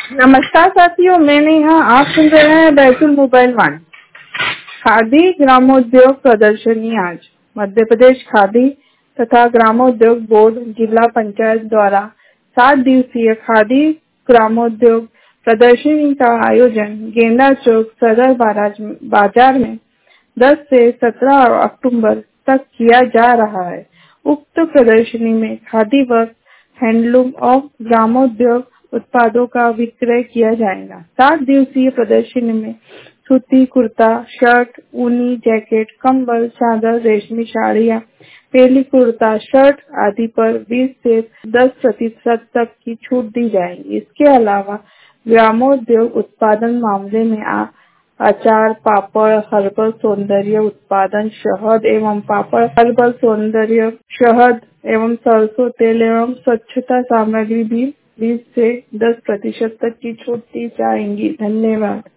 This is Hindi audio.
नमस्कार साथियों, मैं नेहा। आप सुन रहे हैं बैतूल मोबाइल वन। खादी ग्रामोद्योग प्रदर्शनी आज मध्य प्रदेश खादी तथा ग्रामोद्योग बोर्ड जिला पंचायत द्वारा 7 दिवसीय खादी ग्रामोद्योग प्रदर्शनी का आयोजन गेंदा चौक सदर बाजार में 10 से 17 अक्टूबर तक किया जा रहा है। उक्त प्रदर्शनी में खादी वर्क, हैंडलूम और ग्रामोद्योग उत्पादों का विक्रय किया जाएगा। 7 दिवसीय प्रदर्शनी में सूती कुर्ता, शर्ट, ऊनी जैकेट, कंबल, चादर, रेशमी साड़ियाँ, पेली कुर्ता, शर्ट आदि पर 20 से 10% तक की छूट दी जाएगी। इसके अलावा ग्रामोद्योग उत्पादन मामले में अचार, पापड़, हर्बल सौंदर्य उत्पादन, शहद एवं पापड़, हर्बल सौंदर्य, शहद एवं सरसों तेल एवं स्वच्छता सामग्री भी 20 से 10% तक की छूट दी जाएंगी। धन्यवाद।